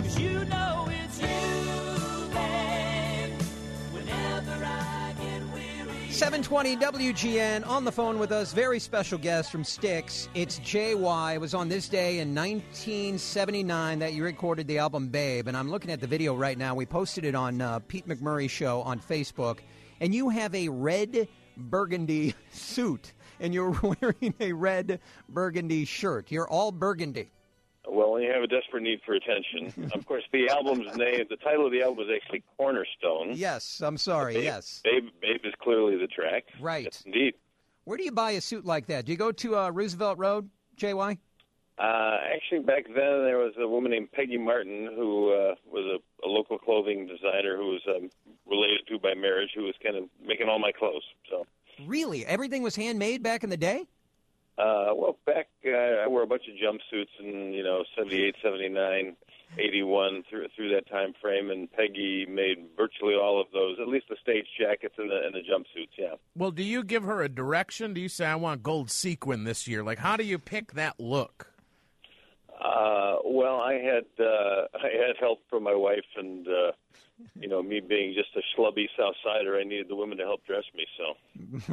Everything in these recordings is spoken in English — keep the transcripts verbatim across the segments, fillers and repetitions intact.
you know it's you, babe. Whenever I get weary. seven twenty W G N, on the phone with us, very special guest from Styx. It's J Y. It was on this day in nineteen seventy-nine that you recorded the album Babe, and I'm looking at the video right now. We posted it on uh, Pete McMurray Show on Facebook, and you have a red burgundy suit, and you're wearing a red burgundy shirt. You're all burgundy. Well, when you have a desperate need for attention. Of course, the album's name, the title of the album is actually Cornerstone. Yes, I'm sorry, Babe, yes. Babe, Babe is clearly the track. Right. Yes, indeed. Where do you buy a suit like that? Do you go to uh, Roosevelt Road, J Y? Uh, actually, back then, there was a woman named Peggy Martin who uh, was a, a local clothing designer who was um, related to by marriage, who was kind of making all my clothes. So, Really? Everything was handmade back in the day? uh, well, back, uh, I wore a bunch of jumpsuits in, you know, seventy-eight, seventy-nine, eighty-one, through, through that time frame, and Peggy made virtually all of those, at least the stage jackets and the, and the jumpsuits, yeah. Well, do you give her a direction? Do you say, I want gold sequin this year? Like, how do you pick that look? Uh, well, I had uh, I had help from my wife, and uh, you know, me being just a schlubby South Sider, I needed the women to help dress me. So,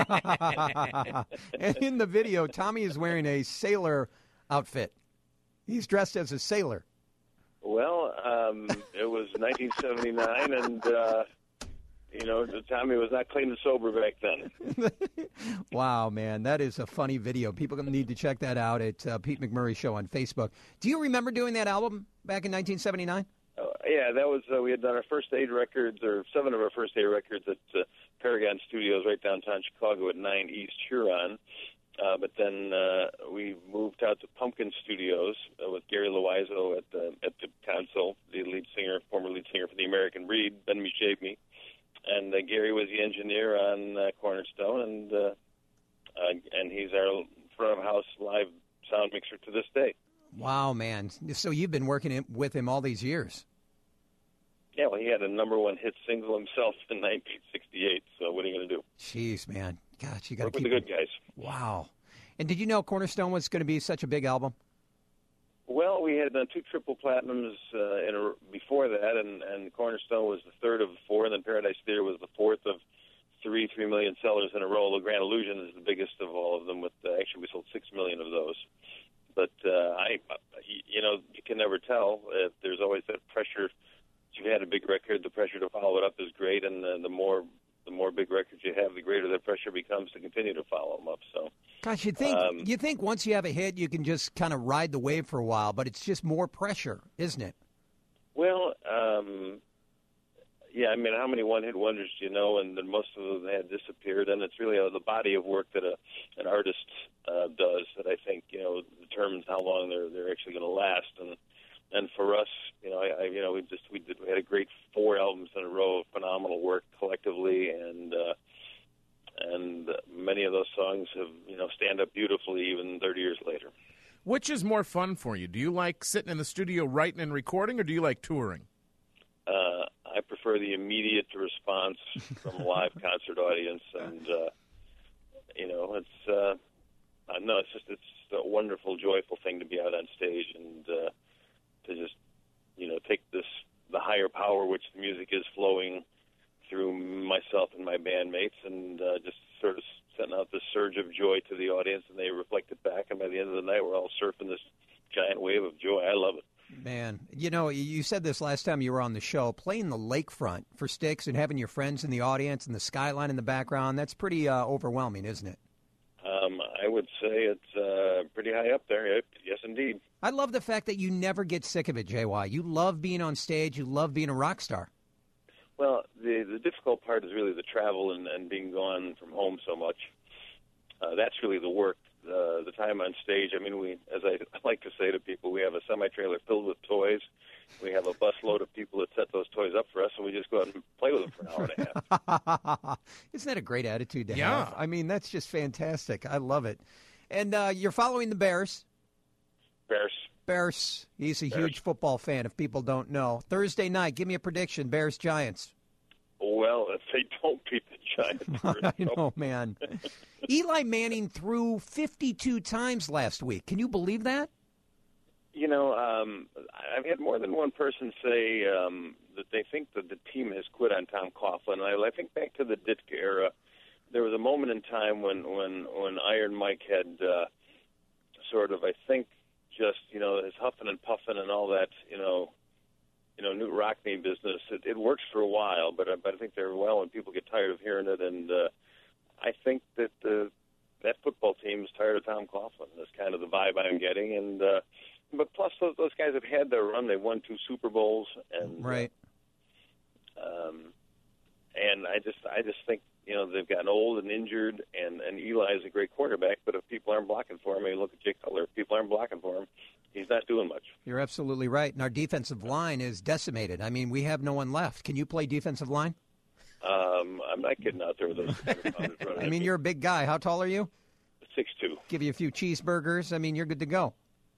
And in the video, Tommy is wearing a sailor outfit. He's dressed as a sailor. well, um, it was nineteen seventy-nine, and uh, you know, Tommy was not clean and sober back then. Wow, man, that is a funny video. People need to check that out at uh, Pete McMurray Show on Facebook. Do you remember doing that album back in nineteen seventy-nine? Uh, yeah, that was uh, we had done our first eight records, or seven of our first eight records at uh, Paragon Studios, right downtown Chicago at nine East Huron. Uh, but then uh, we moved out to Pumpkin Studios uh, with Gary Loizo at the at the console, the lead singer, former lead singer for the American Breed, Ben Muchevny. And uh, Gary was the engineer on uh, Cornerstone, and uh, uh, and he's our front of house live sound mixer to this day. Wow, man. So you've been working in- with him all these years. Yeah, well, he had a number one hit single himself in nineteen sixty-eight. So what are you going to do? Jeez, man. Gosh, you got to Work with keep the good guys. Wow. And did you know Cornerstone was going to be such a big album? Well, we had done two triple platinums uh, in a, before that, and, and Cornerstone was the third of the four, and then Paradise Theater was the fourth of three three million sellers in a row. The Grand Illusion is the biggest of all of them. With uh, actually, we sold six million of those. But uh, I, you know, you can never tell. Uh, there's always that pressure. If you had a big record, the pressure to follow it up is great, and uh, the more the more big records you have, the greater the pressure becomes to continue to follow them up. So, Gosh, you think Um, you think once you have a hit, you can just kind of ride the wave for a while, but it's just more pressure, isn't it? well, um, yeah, I mean, how many one-hit wonders do you know? And then most of them had disappeared, and it's really uh, the body of work that a, an artist uh, does that I think you know determines how long they're they're actually going to last. And and for us, you know, I, I you know we just we did we had a great four albums in a row of phenomenal work collectively, and uh, and many of those songs have you know stand up beautifully even thirty years later. Which is more fun for you? Do you like sitting in the studio writing and recording, or do you like touring? Uh, I prefer the immediate response from a live concert audience, and uh, you know, it's uh, uh, no, it's just it's a wonderful, joyful thing to be out on stage and uh, to just you know take this the higher power which the music is flowing through myself and my bandmates, and uh, just sort of sending out this surge of joy to the audience, and they reflect it back, and by the end of the night, we're all surfing this giant wave of joy. I love it. Man, you know, you said this last time you were on the show, playing the lakefront for Styx and having your friends in the audience and the skyline in the background, that's pretty uh, overwhelming, isn't it? Um, I would say it's uh, pretty high up there. Yes, indeed. I love the fact that you never get sick of it, J Y. You love being on stage. You love being a rock star. Well, the the difficult part is really the travel and, and being gone from home so much. Uh, that's really the work. Uh, the time on stage, I mean, we, as I like to say to people, we have a semi-trailer filled with toys. We have a busload of people that set those toys up for us, and we just go out and play with them for an hour and a half. Isn't that a great attitude to Yeah. have? I mean, that's just fantastic. I love it. And uh, you're following the Bears. Bears. Bears, he's a Bears. huge football fan, if people don't know. Thursday night, give me a prediction, Bears-Giants. Well, if they don't beat the Giants, we're I in trouble. know, man. Eli Manning threw fifty-two times last week. Can you believe that? You know, um, I've had more than one person say um, that they think that the team has quit on Tom Coughlin. I, I think back to the Ditka era. There was a moment in time when, when, when Iron Mike had uh, sort of, I think, just, you know, his huffing and puffing and all that, you know, you know, Knute Rockne business. It, it works for a while, but, but I think they're well, and people get tired of hearing it. And uh, I think that uh, that football team is tired of Tom Coughlin. That's kind of the vibe I'm getting. And uh, but plus, those those guys have had their run. They won two Super Bowls, and Right. Uh, um, and I just I just think, you know, they've gotten old and injured, and, and Eli is a great quarterback, but if people aren't blocking for him, I mean, look at Jay Cutler. If people aren't blocking for him, he's not doing much. You're absolutely right. And our defensive line is decimated. I mean, we have no one left. Can you play defensive line? Um, I'm not getting out there with those running I mean, you're a big guy. How tall are you? six two. Give you a few cheeseburgers. I mean, you're good to go.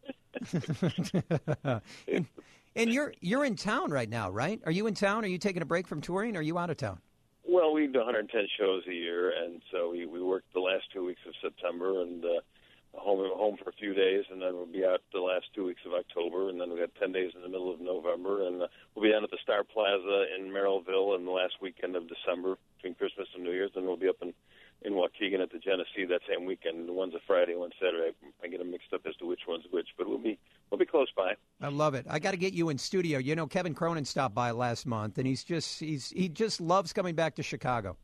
and, and you're you're in town right now, right? Are you in town? Are you taking a break from touring? Or are you out of town? Well, we do one hundred ten shows a year, and so we, we worked the last two weeks of September, and uh, home home for a few days, and then we'll be out the last two weeks of October, and then we've got ten days in the middle of November, and uh, we'll be down at the Star Plaza in Merrillville in the last weekend of December between Christmas and New Year's, and we'll be up in, in Waukegan at the Genesee that same weekend. One's a Friday, one's Saturday. I, I get them mixed up as to which one's which, but we'll be we'll be close by. I love it. I got to get you in studio. You know, Kevin Cronin stopped by last month, and he's just he's he just loves coming back to Chicago.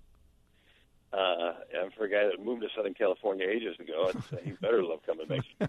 Uh, and for a guy that moved to Southern California ages ago, I'd say he better love coming back to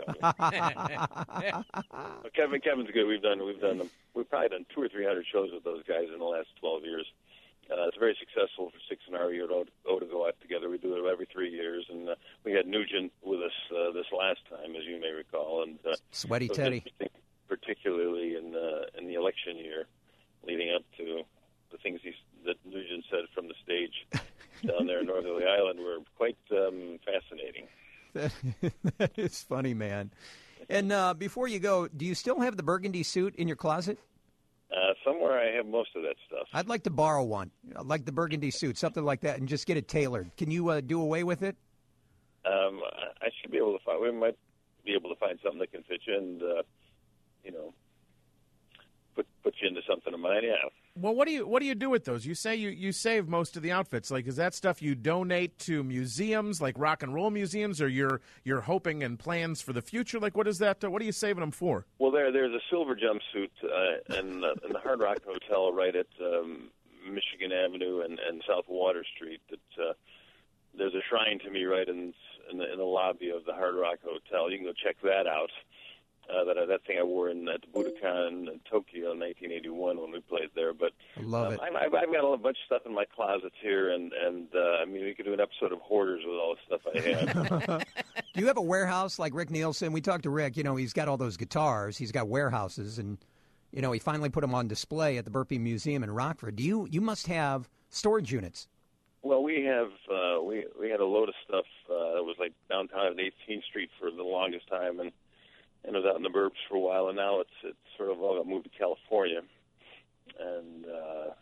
Chicago. But Kevin, Kevin's good. We've done, we've done, we've probably done two or three hundred shows with those guys in the last twelve years. Uh, it's very successful for Six and our year to, to go out together. We do it every three years, and uh, we had Nugent with us uh, this last time, as you may recall. And uh, Sweaty so Teddy, particularly in uh, in the election year, leading up to the things he's, that Nugent said from the stage down there in Northerly Island were quite um, fascinating. That, that is funny, man. And uh, before you go, do you still have the burgundy suit in your closet? Uh, somewhere I have most of that stuff. I'd like to borrow one, I'd like the burgundy suit, something like that, and just get it tailored. Can you uh, do away with it? Um, I, I should be able to find. We might be able to find something that can fit you, and uh, you know, put put you into something of mine. Yeah. Well, what do you what do you do with those? You say you, you save most of the outfits. Like, is that stuff you donate to museums, like rock and roll museums, or you're you're hoping and plans for the future? Like, what is that? Uh, what are you saving them for? Well, there there's a silver jumpsuit uh, in, uh, in the Hard Rock Hotel right at um, Michigan Avenue and, and South Water Street. That uh, there's a shrine to me right in in the, in the lobby of the Hard Rock Hotel. You can go check that out. Uh, that that thing I wore in at the Budokan in Tokyo in nineteen eighty-one when we played there. But I love um, it. I, I've, I've got a bunch of stuff in my closets here, and and uh, I mean we could do an episode of Hoarders with all the stuff I have. Do you have a warehouse like Rick Nielsen? We talked to Rick. You know, he's got all those guitars. He's got warehouses, and you know, he finally put them on display at the Burpee Museum in Rockford. Do you? You must have storage units. Well, we have uh, we we had a load of stuff uh, that was like downtown at eighteenth Street for the longest time, and. And I was out in the burbs for a while, and now it's it's sort of all got moved to California, and uh,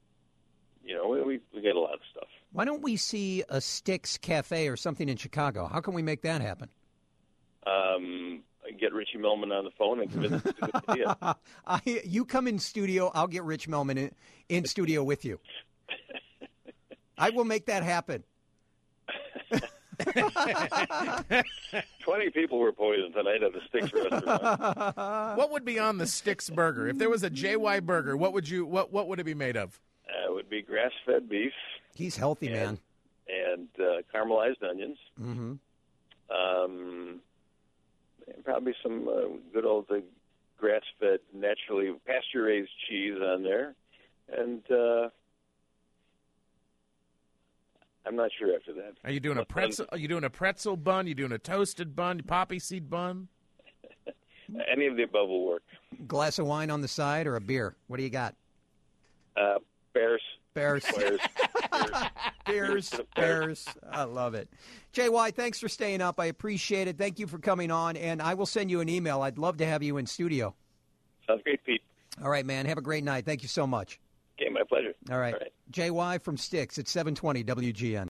you know we, we we get a lot of stuff. Why don't we see a Styx Cafe or something in Chicago? How can we make that happen? Um, get Richie Melman on the phone and convince him to do the idea. I, you come in studio, I'll get Rich Melman in, in studio with you. I will make that happen. Twenty people were poisoned tonight at the Styx restaurant. What would be on the Styx burger? If there was a J Y burger, what would you what what would it be made of? Uh, it would be grass-fed beef. He's healthy, and, man. And uh, caramelized onions. Mm-hmm. Um, and probably some uh, good old uh, grass-fed, naturally pasture-raised cheese on there, and. Uh, I'm not sure after that. Are you doing a pretzel? Are you doing a pretzel bun? You doing a toasted bun? Poppy seed bun? Any of the above will work. Glass of wine on the side or a beer? What do you got? Uh, bears. Bears. Bears. Bears. Bears. I love it. J Y, thanks for staying up. I appreciate it. Thank you for coming on, and I will send you an email. I'd love to have you in studio. Sounds great, Pete. All right, man. Have a great night. Thank you so much. Okay, my pleasure. All right. All right. J Y from Styx at seven twenty W G N.